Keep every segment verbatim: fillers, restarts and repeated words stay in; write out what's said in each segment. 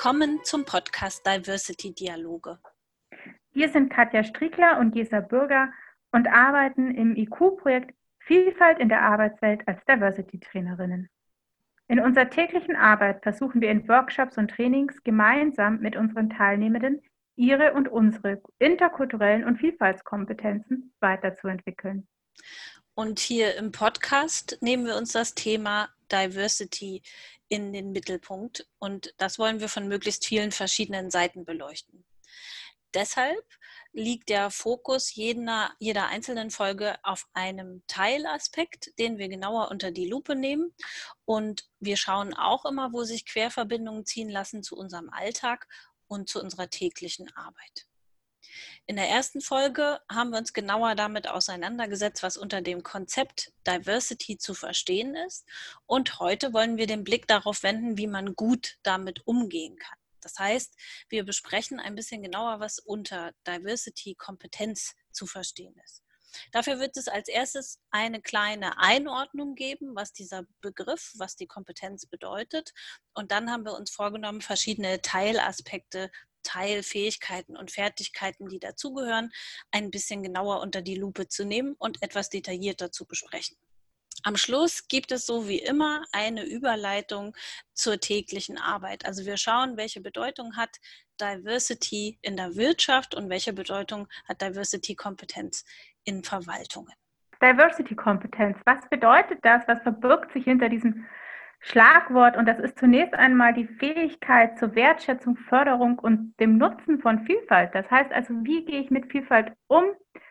Willkommen zum Podcast Diversity Dialoge. Wir sind Katja Strickler und Gesa Bürger und arbeiten im I Q-Projekt Vielfalt in der Arbeitswelt als Diversity-Trainerinnen. In unserer täglichen Arbeit versuchen wir in Workshops und Trainings gemeinsam mit unseren Teilnehmenden ihre und unsere interkulturellen und Vielfaltskompetenzen weiterzuentwickeln. Und hier im Podcast nehmen wir uns das Thema Diversity in den Mittelpunkt und das wollen wir von möglichst vielen verschiedenen Seiten beleuchten. Deshalb liegt der Fokus jeder, jeder einzelnen Folge auf einem Teilaspekt, den wir genauer unter die Lupe nehmen. Und wir schauen auch immer, wo sich Querverbindungen ziehen lassen zu unserem Alltag und zu unserer täglichen Arbeit. In der ersten Folge haben wir uns genauer damit auseinandergesetzt, was unter dem Konzept Diversity zu verstehen ist. Und heute wollen wir den Blick darauf wenden, wie man gut damit umgehen kann. Das heißt, wir besprechen ein bisschen genauer, was unter Diversity-Kompetenz zu verstehen ist. Dafür wird es als erstes eine kleine Einordnung geben, was dieser Begriff, was die Kompetenz bedeutet. Und dann haben wir uns vorgenommen, verschiedene Teilaspekte, Teilfähigkeiten und Fertigkeiten, die dazugehören, ein bisschen genauer unter die Lupe zu nehmen und etwas detaillierter zu besprechen. Am Schluss gibt es so wie immer eine Überleitung zur täglichen Arbeit. Also wir schauen, welche Bedeutung hat Diversity in der Wirtschaft und welche Bedeutung hat Diversity-Kompetenz in Verwaltungen. Diversity-Kompetenz, was bedeutet das? Was verbirgt sich hinter diesem Schlagwort? Und das ist zunächst einmal die Fähigkeit zur Wertschätzung, Förderung und dem Nutzen von Vielfalt. Das heißt also, wie gehe ich mit Vielfalt um?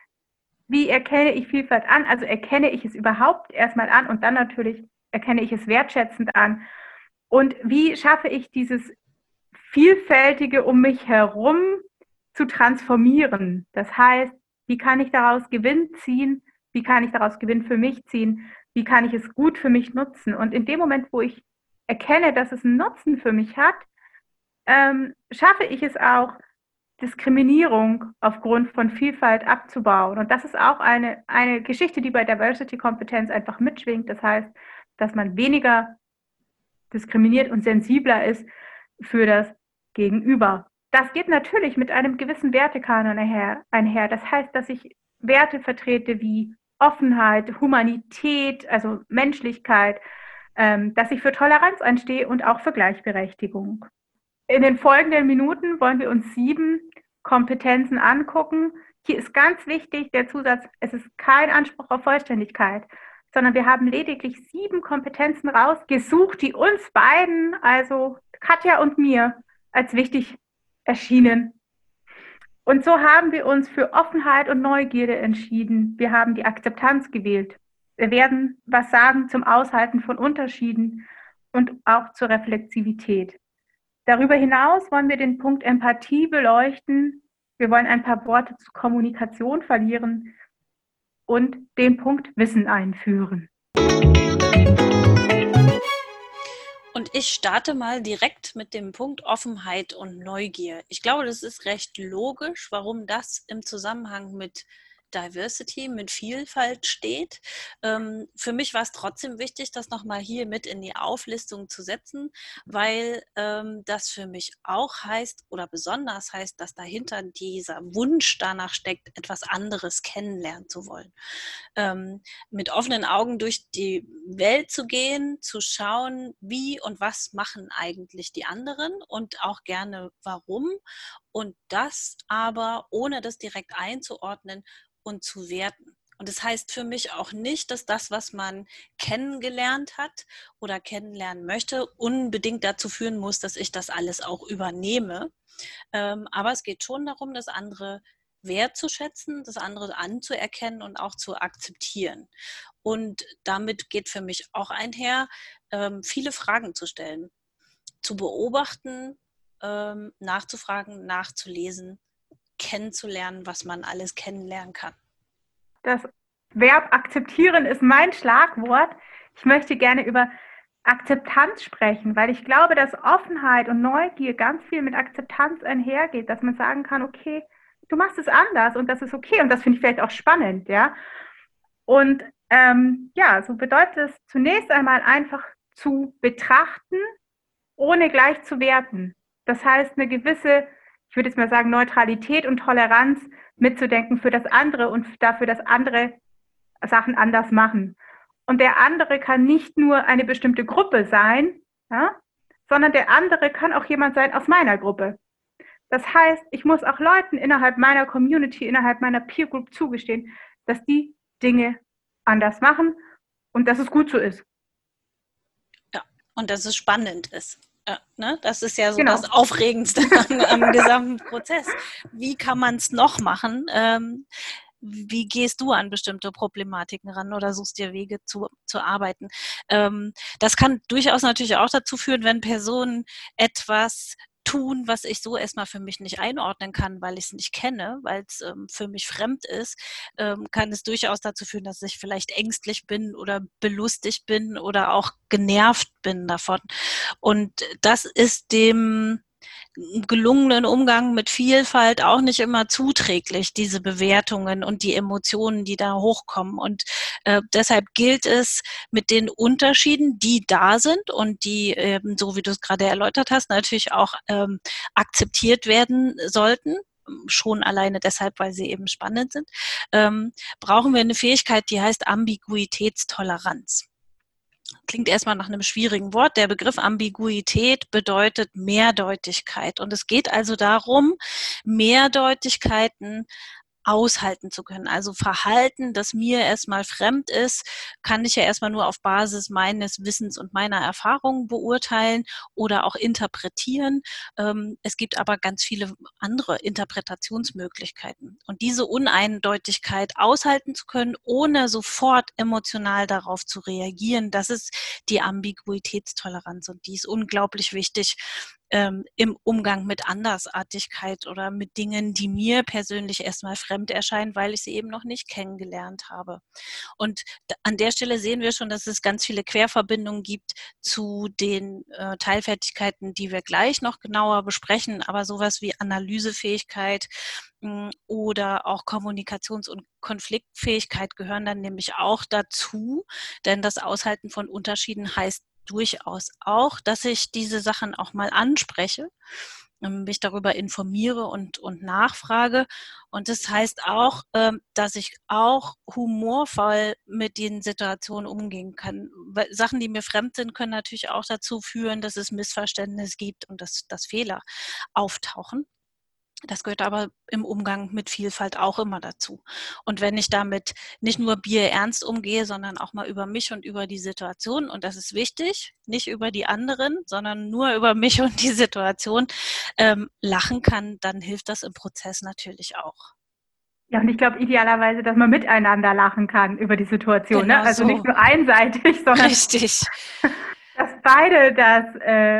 Wie erkenne ich Vielfalt an? Also erkenne ich es überhaupt erstmal an und dann natürlich erkenne ich es wertschätzend an. Und wie schaffe ich dieses Vielfältige um mich herum zu transformieren? Das heißt, wie kann ich daraus Gewinn ziehen? Wie kann ich daraus Gewinn für mich ziehen? Wie kann ich es gut für mich nutzen? Und in dem Moment, wo ich erkenne, dass es einen Nutzen für mich hat, ähm, schaffe ich es auch, Diskriminierung aufgrund von Vielfalt abzubauen. Und das ist auch eine, eine Geschichte, die bei Diversity-Kompetenz einfach mitschwingt. Das heißt, dass man weniger diskriminiert und sensibler ist für das Gegenüber. Das geht natürlich mit einem gewissen Wertekanon einher. einher. Das heißt, dass ich Werte vertrete wie Offenheit, Humanität, also Menschlichkeit, ähm, dass ich für Toleranz einstehe und auch für Gleichberechtigung. In den folgenden Minuten wollen wir uns sieben Kompetenzen angucken. Hier ist ganz wichtig der Zusatz, es ist kein Anspruch auf Vollständigkeit, sondern wir haben lediglich sieben Kompetenzen rausgesucht, die uns beiden, also Katja und mir, als wichtig erschienen. Und so haben wir uns für Offenheit und Neugierde entschieden. Wir haben die Akzeptanz gewählt. Wir werden was sagen zum Aushalten von Unterschieden und auch zur Reflexivität. Darüber hinaus wollen wir den Punkt Empathie beleuchten. Wir wollen ein paar Worte zur Kommunikation verlieren und den Punkt Wissen einführen. Und ich starte mal direkt mit dem Punkt Offenheit und Neugier. Ich glaube, das ist recht logisch, warum das im Zusammenhang mit Diversity, mit Vielfalt steht. Ähm, für mich war es trotzdem wichtig, das nochmal hier mit in die Auflistung zu setzen, weil ähm, das für mich auch heißt oder besonders heißt, dass dahinter dieser Wunsch danach steckt, etwas anderes kennenlernen zu wollen. Ähm, mit offenen Augen durch die Welt zu gehen, zu schauen, wie und was machen eigentlich die anderen und auch gerne warum. Und das aber, ohne das direkt einzuordnen, und zu werten. Und das heißt für mich auch nicht, dass das, was man kennengelernt hat oder kennenlernen möchte, unbedingt dazu führen muss, dass ich das alles auch übernehme. Ähm, aber es geht schon darum, das andere wertzuschätzen, das andere anzuerkennen und auch zu akzeptieren. Und damit geht für mich auch einher, ähm, viele Fragen zu stellen, zu beobachten, ähm, nachzufragen, nachzulesen, kennenzulernen, was man alles kennenlernen kann. Das Verb akzeptieren ist mein Schlagwort. Ich möchte gerne über Akzeptanz sprechen, weil ich glaube, dass Offenheit und Neugier ganz viel mit Akzeptanz einhergeht, dass man sagen kann, okay, du machst es anders und das ist okay und das finde ich vielleicht auch spannend, ja. Und ähm, ja, so bedeutet es zunächst einmal einfach zu betrachten, ohne gleich zu werten. Das heißt, eine gewisse, ich würde jetzt mal sagen, Neutralität und Toleranz mitzudenken für das andere und dafür, dass andere Sachen anders machen. Und der andere kann nicht nur eine bestimmte Gruppe sein, ja, sondern der andere kann auch jemand sein aus meiner Gruppe. Das heißt, ich muss auch Leuten innerhalb meiner Community, innerhalb meiner Peer Group zugestehen, dass die Dinge anders machen und dass es gut so ist. Ja, und dass es spannend ist. Ja, ne? Das ist ja so Genau. das Aufregendste am, am gesamten Prozess. Wie kann man es noch machen? Ähm, wie gehst du an bestimmte Problematiken ran oder suchst dir Wege zu, zu arbeiten? Ähm, das kann durchaus natürlich auch dazu führen, wenn Personen etwas tun, was ich so erstmal für mich nicht einordnen kann, weil ich es nicht kenne, weil es ähm, für mich fremd ist, ähm, kann es durchaus dazu führen, dass ich vielleicht ängstlich bin oder belustigt bin oder auch genervt bin davon. Und das ist dem gelungenen Umgang mit Vielfalt auch nicht immer zuträglich, diese Bewertungen und die Emotionen, die da hochkommen. Und äh, deshalb gilt es, mit den Unterschieden, die da sind und die, ähm, so wie du es gerade erläutert hast, natürlich auch ähm, akzeptiert werden sollten, schon alleine deshalb, weil sie eben spannend sind, ähm, brauchen wir eine Fähigkeit, die heißt Ambiguitätstoleranz. Klingt erstmal nach einem schwierigen Wort. Der Begriff Ambiguität bedeutet Mehrdeutigkeit. Und es geht also darum, Mehrdeutigkeiten aushalten zu können. Also Verhalten, das mir erstmal fremd ist, kann ich ja erstmal nur auf Basis meines Wissens und meiner Erfahrungen beurteilen oder auch interpretieren. Es gibt aber ganz viele andere Interpretationsmöglichkeiten. Und diese Uneindeutigkeit aushalten zu können, ohne sofort emotional darauf zu reagieren, das ist die Ambiguitätstoleranz. Und die ist unglaublich wichtig, Ähm, im Umgang mit Andersartigkeit oder mit Dingen, die mir persönlich erstmal fremd erscheinen, weil ich sie eben noch nicht kennengelernt habe. Und an der Stelle sehen wir schon, dass es ganz viele Querverbindungen gibt zu den äh, Teilfertigkeiten, die wir gleich noch genauer besprechen, aber sowas wie Analysefähigkeit mh, oder auch Kommunikations- und Konfliktfähigkeit gehören dann nämlich auch dazu, denn das Aushalten von Unterschieden heißt durchaus auch, dass ich diese Sachen auch mal anspreche, mich darüber informiere und, und nachfrage. Und das heißt auch, dass ich auch humorvoll mit den Situationen umgehen kann. Weil Sachen, die mir fremd sind, können natürlich auch dazu führen, dass es Missverständnisse gibt und dass, dass Fehler auftauchen. Das gehört aber im Umgang mit Vielfalt auch immer dazu. Und wenn ich damit nicht nur bierernst umgehe, sondern auch mal über mich und über die Situation, und das ist wichtig, nicht über die anderen, sondern nur über mich und die Situation, ähm, lachen kann, dann hilft das im Prozess natürlich auch. Ja, und ich glaube idealerweise, dass man miteinander lachen kann über die Situation. Genau Ne? Also so. nicht nur einseitig, sondern Richtig. dass beide das äh,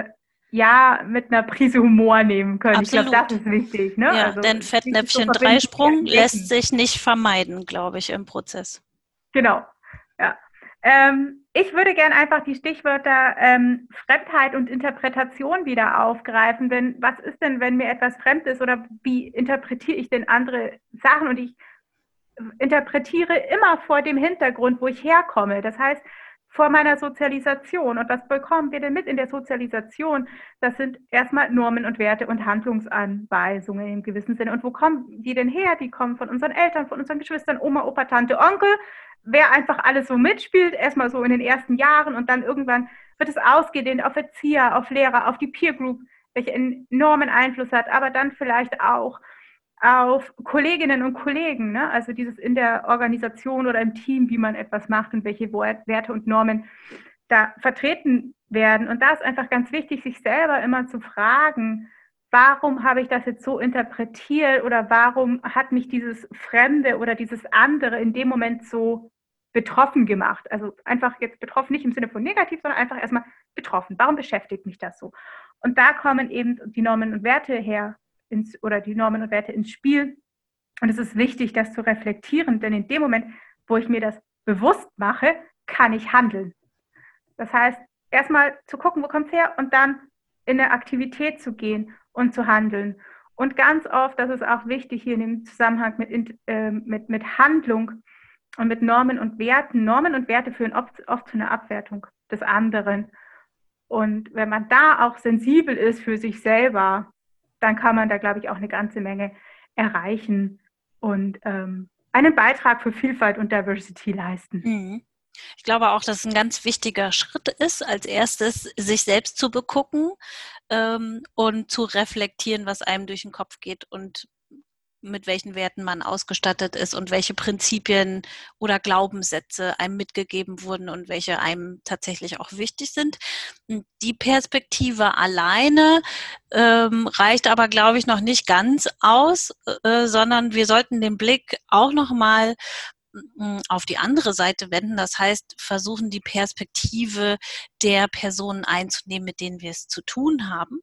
ja mit einer Prise Humor nehmen können. Absolut. Ich glaube, das ist wichtig. Ne? Ja, Also denn nicht so Fettnäpfchen-Dreisprung lässt sich nicht vermeiden, glaube ich, im Prozess. Genau, ja. Ähm, ich würde gerne einfach die Stichwörter ähm, Fremdheit und Interpretation wieder aufgreifen. Denn was ist denn, wenn mir etwas fremd ist oder wie interpretiere ich denn andere Sachen? Und ich interpretiere immer vor dem Hintergrund, wo ich herkomme. Das heißt, vor meiner Sozialisation. Und was bekommen wir denn mit in der Sozialisation? Das sind erstmal Normen und Werte und Handlungsanweisungen im gewissen Sinne. Und wo kommen die denn her? Die kommen von unseren Eltern, von unseren Geschwistern, Oma, Opa, Tante, Onkel. Wer einfach alles so mitspielt, erstmal so in den ersten Jahren und dann irgendwann wird es ausgedehnt auf Erzieher, auf Lehrer, auf die Peer Group, welche enormen Einfluss hat, aber dann vielleicht auch auf Kolleginnen und Kollegen, ne? Also dieses in der Organisation oder im Team, wie man etwas macht und welche Werte und Normen da vertreten werden. Und da ist einfach ganz wichtig, sich selber immer zu fragen, warum habe ich das jetzt so interpretiert oder warum hat mich dieses Fremde oder dieses andere in dem Moment so betroffen gemacht? Also einfach jetzt betroffen, nicht im Sinne von negativ, sondern einfach erstmal betroffen. Warum beschäftigt mich das so? Und da kommen eben die Normen und Werte her, ins, oder die Normen und Werte ins Spiel. Und es ist wichtig, das zu reflektieren, denn in dem Moment, wo ich mir das bewusst mache, kann ich handeln. Das heißt, erstmal zu gucken, wo kommt es her und dann in eine Aktivität zu gehen und zu handeln. Und ganz oft, das ist auch wichtig hier in dem Zusammenhang mit, äh, mit, mit Handlung und mit Normen und Werten. Normen und Werte führen oft, oft zu einer Abwertung des anderen. Und wenn man da auch sensibel ist für sich selber, dann kann man da, glaube ich, auch eine ganze Menge erreichen und ähm, einen Beitrag für Vielfalt und Diversity leisten. Mhm. Ich glaube auch, dass es ein ganz wichtiger Schritt ist, als erstes sich selbst zu begucken ähm, und zu reflektieren, was einem durch den Kopf geht und mit welchen Werten man ausgestattet ist und welche Prinzipien oder Glaubenssätze einem mitgegeben wurden und welche einem tatsächlich auch wichtig sind. Die Perspektive alleine ähm, reicht aber, glaube ich, noch nicht ganz aus, äh, sondern wir sollten den Blick auch noch mal auf die andere Seite wenden. Das heißt, versuchen, die Perspektive der Personen einzunehmen, mit denen wir es zu tun haben.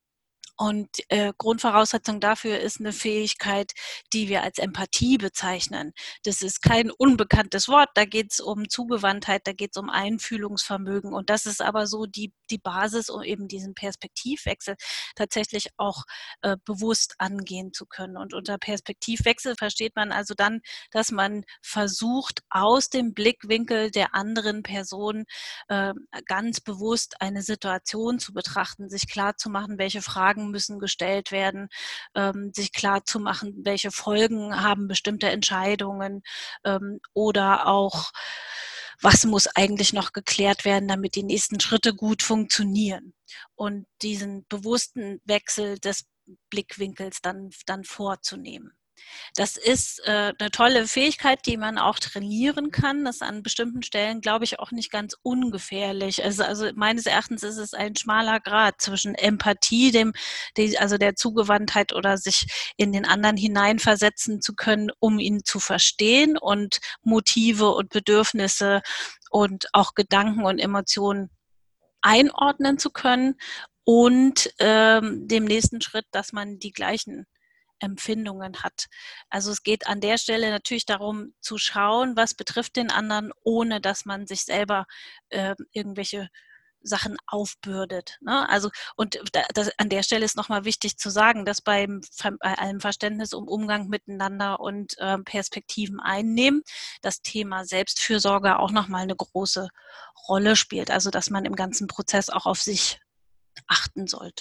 Und äh, Grundvoraussetzung dafür ist eine Fähigkeit, die wir als Empathie bezeichnen. Das ist kein unbekanntes Wort, da geht es um Zugewandtheit, da geht es um Einfühlungsvermögen. Und das ist aber so die, die Basis, um eben diesen Perspektivwechsel tatsächlich auch äh, bewusst angehen zu können. Und unter Perspektivwechsel versteht man also dann, dass man versucht, aus dem Blickwinkel der anderen Person äh, ganz bewusst eine Situation zu betrachten, sich klarzumachen, welche Fragen müssen gestellt werden, ähm, sich klar zu machen, welche Folgen haben bestimmte Entscheidungen ähm, oder auch, was muss eigentlich noch geklärt werden, damit die nächsten Schritte gut funktionieren. Und diesen bewussten Wechsel des Blickwinkels dann, dann vorzunehmen. Das ist äh, eine tolle Fähigkeit, die man auch trainieren kann. Das ist an bestimmten Stellen, glaube ich, auch nicht ganz ungefährlich. Also, also meines Erachtens ist es ein schmaler Grat zwischen Empathie, dem, die, also der Zugewandtheit oder sich in den anderen hineinversetzen zu können, um ihn zu verstehen und Motive und Bedürfnisse und auch Gedanken und Emotionen einordnen zu können und ähm, dem nächsten Schritt, dass man die gleichen Empfindungen hat. Also es geht an der Stelle natürlich darum zu schauen, was betrifft den anderen, ohne dass man sich selber äh, irgendwelche Sachen aufbürdet. Ne? Also und das, an der Stelle ist nochmal wichtig zu sagen, dass beim, bei allem Verständnis um Umgang miteinander und äh, Perspektiven einnehmen, das Thema Selbstfürsorge auch nochmal eine große Rolle spielt. Also dass man im ganzen Prozess auch auf sich achten sollte.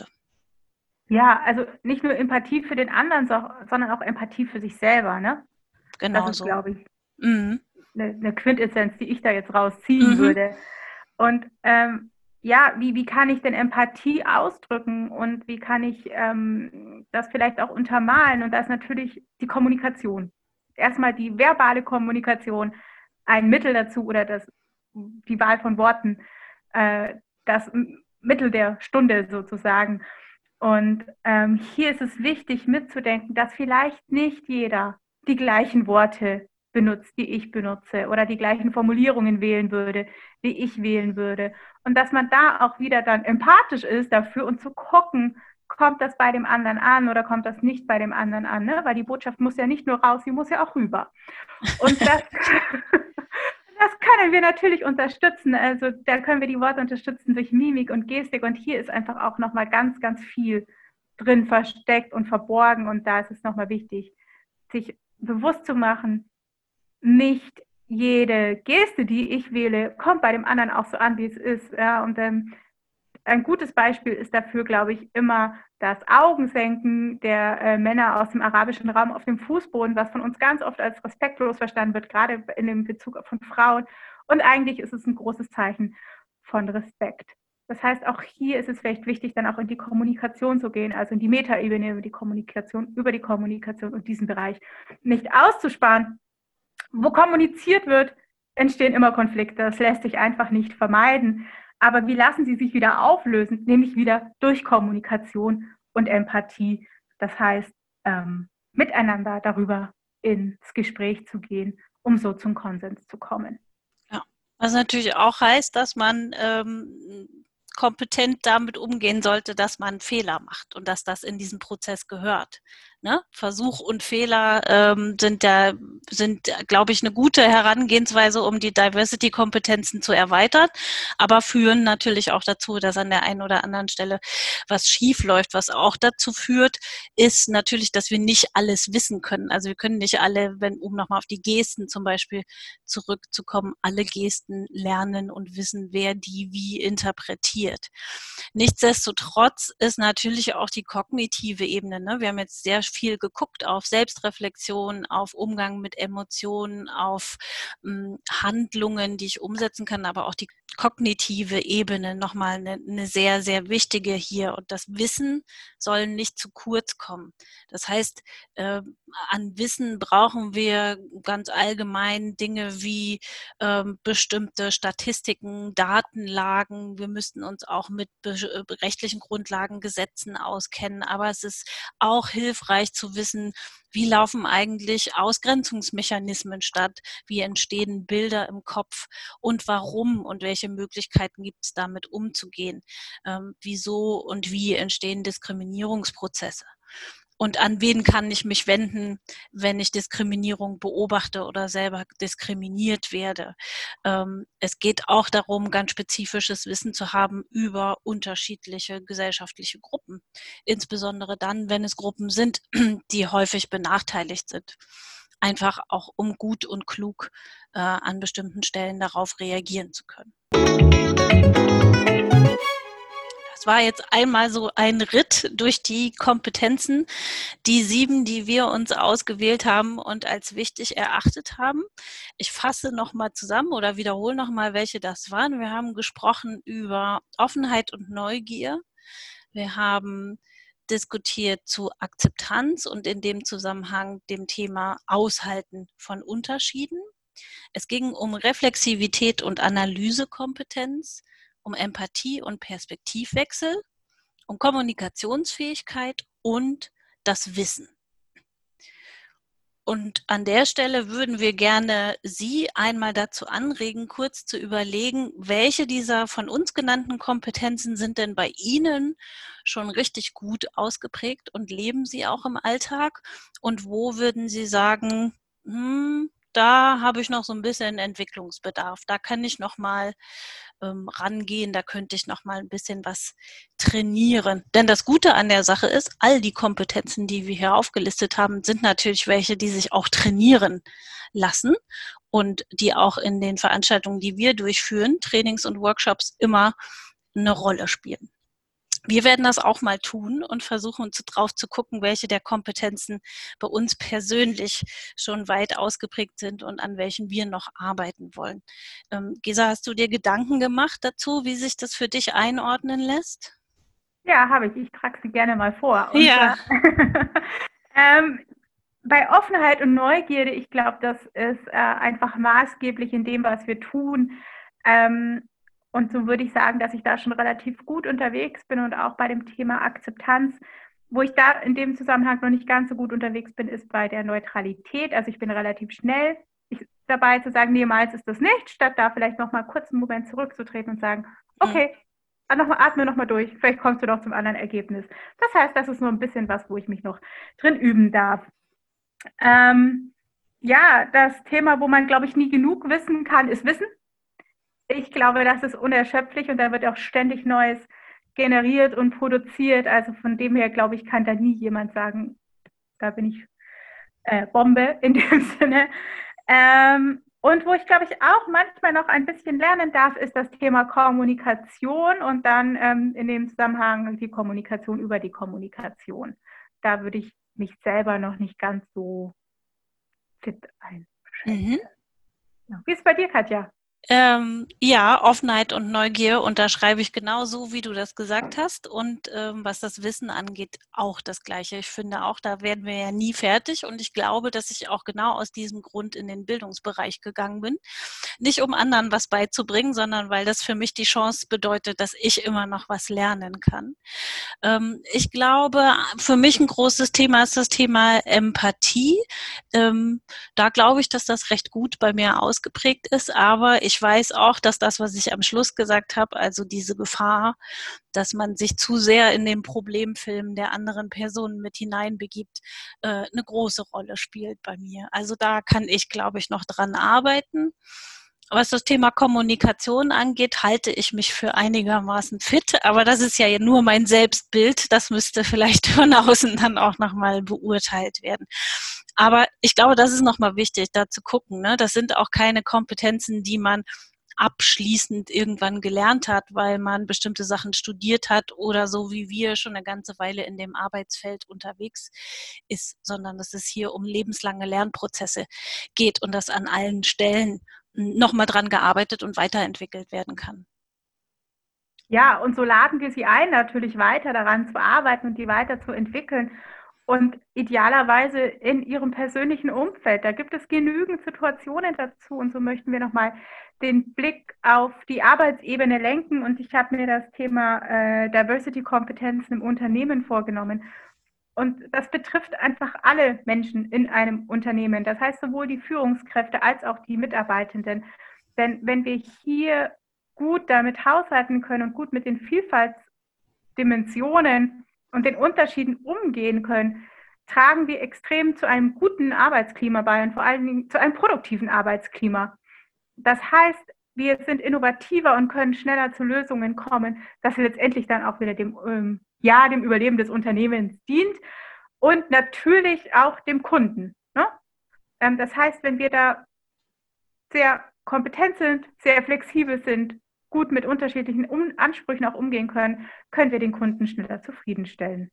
Ja, also nicht nur Empathie für den anderen, sondern auch Empathie für sich selber, ne? Genau Das ist, so. glaube ich, Mhm. eine, eine Quintessenz, die ich da jetzt rausziehen Mhm. würde. Und ähm, ja, wie, wie kann ich denn Empathie ausdrücken und wie kann ich ähm, das vielleicht auch untermalen? Und da ist natürlich die Kommunikation. Erstmal die verbale Kommunikation, ein Mittel dazu oder das, die Wahl von Worten, äh, das Mittel der Stunde sozusagen. Und ähm, hier ist es wichtig mitzudenken, dass vielleicht nicht jeder die gleichen Worte benutzt, die ich benutze oder die gleichen Formulierungen wählen würde, wie ich wählen würde. Und dass man da auch wieder dann empathisch ist dafür und zu gucken, kommt das bei dem anderen an oder kommt das nicht bei dem anderen an, ne? Weil die Botschaft muss ja nicht nur raus, sie muss ja auch rüber. Und das, das können wir natürlich unterstützen. Also da können wir die Worte unterstützen durch Mimik und Gestik. Und hier ist einfach auch nochmal ganz, ganz viel drin versteckt und verborgen. Und da ist es nochmal wichtig, sich bewusst zu machen, nicht jede Geste, die ich wähle, kommt bei dem anderen auch so an, wie es ist. Ja, und ähm, ein gutes Beispiel ist dafür, glaube ich, immer das Augensenken der äh, Männer aus dem arabischen Raum auf dem Fußboden, was von uns ganz oft als respektlos verstanden wird, gerade in dem Bezug von Frauen. Und eigentlich ist es ein großes Zeichen von Respekt. Das heißt, auch hier ist es vielleicht wichtig, dann auch in die Kommunikation zu gehen, also in die Metaebene über die Kommunikation, über die Kommunikation und diesen Bereich nicht auszusparen. Wo kommuniziert wird, entstehen immer Konflikte. Das lässt sich einfach nicht vermeiden. Aber wie lassen sie sich wieder auflösen? Nämlich wieder durch Kommunikation und Empathie. Das heißt, ähm, miteinander darüber ins Gespräch zu gehen, um so zum Konsens zu kommen. Ja, was natürlich auch heißt, dass man ähm, kompetent damit umgehen sollte, dass man Fehler macht und dass das in diesen Prozess gehört. Ne? Versuch und Fehler ähm, sind da, sind, glaube ich, eine gute Herangehensweise, um die Diversity-Kompetenzen zu erweitern, aber führen natürlich auch dazu, dass an der einen oder anderen Stelle was schief läuft. Was auch dazu führt, ist natürlich, dass wir nicht alles wissen können. Also wir können nicht alle, wenn, um nochmal auf die Gesten zum Beispiel zurückzukommen, alle Gesten lernen und wissen, wer die wie interpretiert. Nichtsdestotrotz ist natürlich auch die kognitive Ebene, ne? Wir haben jetzt sehr viel geguckt auf Selbstreflexion, auf Umgang mit Emotionen, auf mh, Handlungen, die ich umsetzen kann, aber auch die kognitive Ebene nochmal eine, eine sehr, sehr wichtige hier. Und das Wissen soll nicht zu kurz kommen. Das heißt, äh, an Wissen brauchen wir ganz allgemein Dinge wie äh, bestimmte Statistiken, Datenlagen. Wir müssten uns auch mit be- rechtlichen Grundlagen, Gesetzen auskennen. Aber es ist auch hilfreich zu wissen, wie laufen eigentlich Ausgrenzungsmechanismen statt, wie entstehen Bilder im Kopf und warum und welche Möglichkeiten gibt es damit umzugehen, ähm, wieso und wie entstehen Diskriminierungsprozesse. Und an wen kann ich mich wenden, wenn ich Diskriminierung beobachte oder selber diskriminiert werde? Ähm, es geht auch darum, ganz spezifisches Wissen zu haben über unterschiedliche gesellschaftliche Gruppen. Insbesondere dann, wenn es Gruppen sind, die häufig benachteiligt sind. Einfach auch, um gut und klug äh, an bestimmten Stellen darauf reagieren zu können. Das war jetzt einmal so ein Ritt durch die Kompetenzen, die sieben, die wir uns ausgewählt haben und als wichtig erachtet haben. Ich fasse nochmal zusammen oder wiederhole nochmal, welche das waren. Wir haben gesprochen über Offenheit und Neugier. Wir haben diskutiert zu Akzeptanz und in dem Zusammenhang dem Thema Aushalten von Unterschieden. Es ging um Reflexivität und Analysekompetenz, um Empathie und Perspektivwechsel, um Kommunikationsfähigkeit und das Wissen. Und an der Stelle würden wir gerne Sie einmal dazu anregen, kurz zu überlegen, welche dieser von uns genannten Kompetenzen sind denn bei Ihnen schon richtig gut ausgeprägt und leben Sie auch im Alltag? Und wo würden Sie sagen, hm, da habe ich noch so ein bisschen Entwicklungsbedarf, da kann ich noch mal ähm, rangehen, da könnte ich noch mal ein bisschen was trainieren. Denn das Gute an der Sache ist, all die Kompetenzen, die wir hier aufgelistet haben, sind natürlich welche, die sich auch trainieren lassen und die auch in den Veranstaltungen, die wir durchführen, Trainings und Workshops, immer eine Rolle spielen. Wir werden das auch mal tun und versuchen drauf zu gucken, welche der Kompetenzen bei uns persönlich schon weit ausgeprägt sind und an welchen wir noch arbeiten wollen. Ähm, Gesa, hast du dir Gedanken gemacht dazu, wie sich das für dich einordnen lässt? Ja, habe ich. Ich trage sie gerne mal vor. Und Ja. zwar, ähm, bei Offenheit und Neugierde, ich glaube, das ist äh, einfach maßgeblich in dem, was wir tun. Ähm, und so würde ich sagen, dass ich da schon relativ gut unterwegs bin und auch bei dem Thema Akzeptanz. Wo ich da in dem Zusammenhang noch nicht ganz so gut unterwegs bin, ist bei der Neutralität. Also ich bin relativ schnell dabei zu sagen, niemals ist das nicht, statt da vielleicht noch mal kurz einen Moment zurückzutreten und sagen, okay, mhm. noch mal, atme noch mal durch, vielleicht kommst du noch zum anderen Ergebnis. Das heißt, das ist nur ein bisschen was, wo ich mich noch drin üben darf. Ähm, ja, das Thema, wo man, glaube ich, nie genug wissen kann, ist Wissen. Ich glaube, das ist unerschöpflich und da wird auch ständig Neues generiert und produziert. Also von dem her, glaube ich, kann da nie jemand sagen, da bin ich äh, Bombe in dem Sinne. Ähm, und wo ich, glaube ich, auch manchmal noch ein bisschen lernen darf, ist das Thema Kommunikation und dann ähm, in dem Zusammenhang die Kommunikation über die Kommunikation. Da würde ich mich selber noch nicht ganz so fit einschätzen. Mhm. Ja. Wie ist es bei dir, Katja? Ähm, ja, Offenheit und Neugier unterschreibe ich genauso, wie du das gesagt hast. Und ähm, was das Wissen angeht, auch das Gleiche. Ich finde auch, da werden wir ja nie fertig. Und ich glaube, dass ich auch genau aus diesem Grund in den Bildungsbereich gegangen bin. Nicht um anderen was beizubringen, sondern weil das für mich die Chance bedeutet, dass ich immer noch was lernen kann. Ähm, ich glaube, für mich ein großes Thema ist das Thema Empathie. Ähm, da glaube ich, dass das recht gut bei mir ausgeprägt ist. Aber ich weiß auch, dass das, was ich am Schluss gesagt habe, also diese Gefahr, dass man sich zu sehr in den Problemfilm der anderen Personen mit hineinbegibt, äh, eine große Rolle spielt bei mir. Also da kann ich, glaube ich, noch dran arbeiten. Was das Thema Kommunikation angeht, halte ich mich für einigermaßen fit, aber das ist ja nur mein Selbstbild. Das müsste vielleicht von außen dann auch nochmal beurteilt werden. Aber ich glaube, das ist nochmal wichtig, da zu gucken. Ne? Das sind auch keine Kompetenzen, die man abschließend irgendwann gelernt hat, weil man bestimmte Sachen studiert hat oder so wie wir schon eine ganze Weile in dem Arbeitsfeld unterwegs ist, sondern dass es hier um lebenslange Lernprozesse geht und das an allen Stellen nochmal dran gearbeitet und weiterentwickelt werden kann. Ja, und so laden wir Sie ein, natürlich weiter daran zu arbeiten und die weiter zu entwickeln. Und idealerweise in Ihrem persönlichen Umfeld. Da gibt es genügend Situationen dazu. Und so möchten wir nochmal den Blick auf die Arbeitsebene lenken. Und ich habe mir das Thema äh, Diversity-Kompetenzen im Unternehmen vorgenommen. Und das betrifft einfach alle Menschen in einem Unternehmen. Das heißt sowohl die Führungskräfte als auch die Mitarbeitenden. Denn wenn wir hier gut damit haushalten können und gut mit den Vielfaltsdimensionen und den Unterschieden umgehen können, tragen wir extrem zu einem guten Arbeitsklima bei und vor allen Dingen zu einem produktiven Arbeitsklima. Das heißt, wir sind innovativer und können schneller zu Lösungen kommen, das letztendlich dann auch wieder dem, ähm, ja, dem Überleben des Unternehmens dient und natürlich auch dem Kunden. Ne? Ähm, das heißt, wenn wir da sehr kompetent sind, sehr flexibel sind, gut mit unterschiedlichen um Ansprüchen auch umgehen können, können wir den Kunden schneller zufriedenstellen.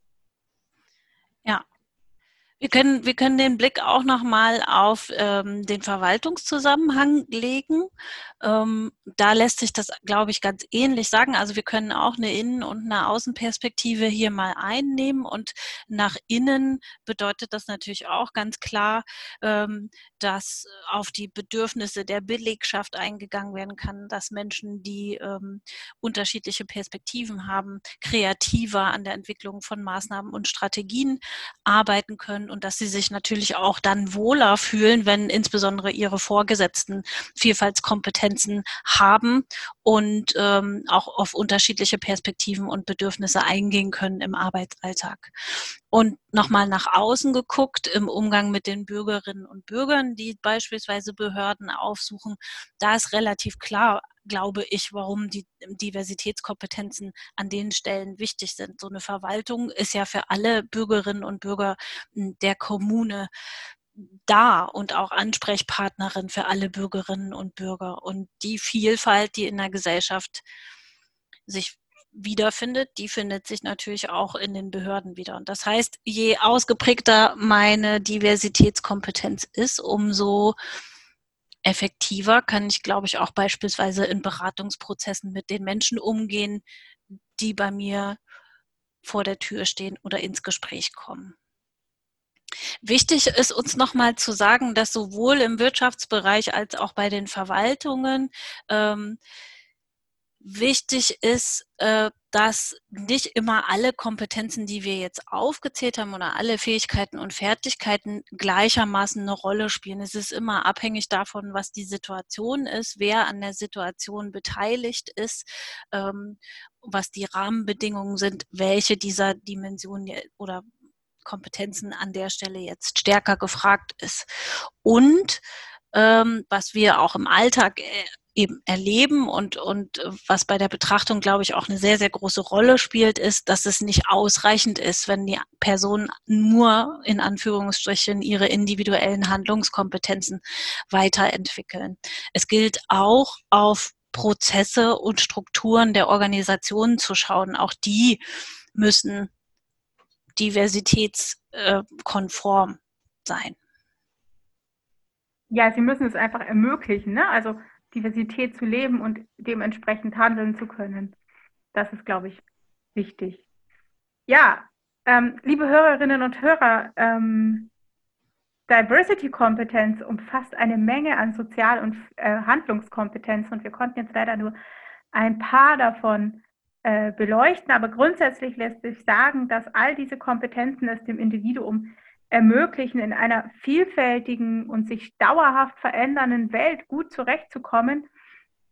Ja. Wir können, wir können den Blick auch nochmal auf ähm, den Verwaltungszusammenhang legen. Ähm, da lässt sich das, glaube ich, ganz ähnlich sagen. Also wir können auch eine Innen- und eine Außenperspektive hier mal einnehmen. Und nach innen bedeutet das natürlich auch ganz klar, ähm, dass auf die Bedürfnisse der Belegschaft eingegangen werden kann, dass Menschen, die ähm, unterschiedliche Perspektiven haben, kreativer an der Entwicklung von Maßnahmen und Strategien arbeiten können und dass sie sich natürlich auch dann wohler fühlen, wenn insbesondere ihre Vorgesetzten Vielfaltskompetenzen haben und ähm, auch auf unterschiedliche Perspektiven und Bedürfnisse eingehen können im Arbeitsalltag. Und nochmal nach außen geguckt, im Umgang mit den Bürgerinnen und Bürgern, die beispielsweise Behörden aufsuchen, da ist relativ klar, glaube ich, warum die Diversitätskompetenzen an den Stellen wichtig sind. So eine Verwaltung ist ja für alle Bürgerinnen und Bürger der Kommune da und auch Ansprechpartnerin für alle Bürgerinnen und Bürger. Und die Vielfalt, die in der Gesellschaft sich wiederfindet, die findet sich natürlich auch in den Behörden wieder. Und das heißt, je ausgeprägter meine Diversitätskompetenz ist, umso effektiver kann ich, glaube ich, auch beispielsweise in Beratungsprozessen mit den Menschen umgehen, die bei mir vor der Tür stehen oder ins Gespräch kommen. Wichtig ist uns nochmal zu sagen, dass sowohl im Wirtschaftsbereich als auch bei den Verwaltungen ähm, wichtig ist, äh, dass nicht immer alle Kompetenzen, die wir jetzt aufgezählt haben oder alle Fähigkeiten und Fertigkeiten gleichermaßen eine Rolle spielen. Es ist immer abhängig davon, was die Situation ist, wer an der Situation beteiligt ist, ähm, was die Rahmenbedingungen sind, welche dieser Dimensionen oder Kompetenzen an der Stelle jetzt stärker gefragt ist. Und ähm, was wir auch im Alltag äh, eben erleben und, und was bei der Betrachtung, glaube ich, auch eine sehr, sehr große Rolle spielt, ist, dass es nicht ausreichend ist, wenn die Personen nur in Anführungsstrichen ihre individuellen Handlungskompetenzen weiterentwickeln. Es gilt auch auf Prozesse und Strukturen der Organisationen zu schauen. Auch die müssen diversitätskonform sein. Ja, sie müssen es einfach ermöglichen, ne? Also Diversität zu leben und dementsprechend handeln zu können. Das ist, glaube ich, wichtig. Ja, ähm, liebe Hörerinnen und Hörer, ähm, Diversity-Kompetenz umfasst eine Menge an Sozial- und äh, Handlungskompetenzen und wir konnten jetzt leider nur ein paar davon äh, beleuchten, aber grundsätzlich lässt sich sagen, dass all diese Kompetenzen es dem Individuum ermöglichen, in einer vielfältigen und sich dauerhaft verändernden Welt gut zurechtzukommen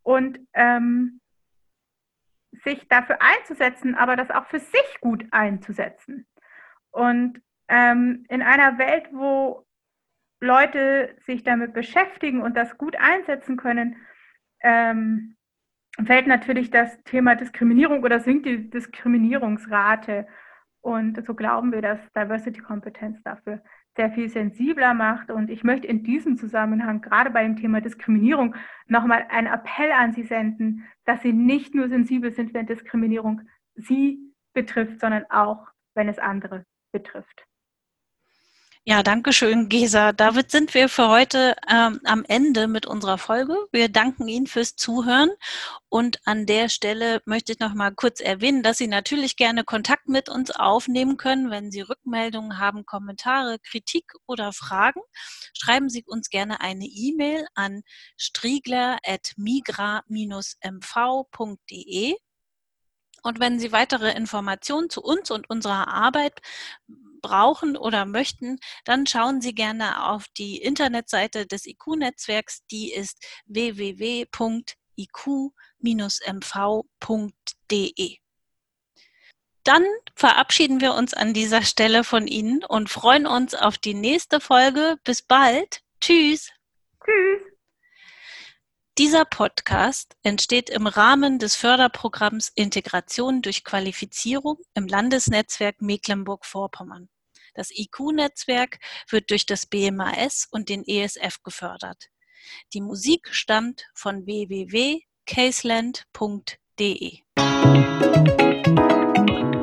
und ähm, sich dafür einzusetzen, aber das auch für sich gut einzusetzen. Und ähm, in einer Welt, wo Leute sich damit beschäftigen und das gut einsetzen können, ähm, fällt natürlich das Thema Diskriminierung oder sinkt die Diskriminierungsrate. Und so glauben wir, dass Diversity-Kompetenz dafür sehr viel sensibler macht. Und ich möchte in diesem Zusammenhang gerade bei dem Thema Diskriminierung nochmal einen Appell an Sie senden, dass Sie nicht nur sensibel sind, wenn Diskriminierung Sie betrifft, sondern auch, wenn es andere betrifft. Ja, danke schön, Gesa. Damit sind wir für heute ähm, am Ende mit unserer Folge. Wir danken Ihnen fürs Zuhören und an der Stelle möchte ich noch mal kurz erwähnen, dass Sie natürlich gerne Kontakt mit uns aufnehmen können, wenn Sie Rückmeldungen haben, Kommentare, Kritik oder Fragen. Schreiben Sie uns gerne eine E-Mail an striegler at migra dash m v punkt de. Und wenn Sie weitere Informationen zu uns und unserer Arbeit brauchen oder möchten, dann schauen Sie gerne auf die Internetseite des I Q-Netzwerks, die ist w w w punkt i q dash m v punkt de. Dann verabschieden wir uns an dieser Stelle von Ihnen und freuen uns auf die nächste Folge. Bis bald. Tschüss. Tschüss. Dieser Podcast entsteht im Rahmen des Förderprogramms Integration durch Qualifizierung im Landesnetzwerk Mecklenburg-Vorpommern. Das I Q-Netzwerk wird durch das B M A S und den E S F gefördert. Die Musik stammt von w w w punkt caseland punkt de.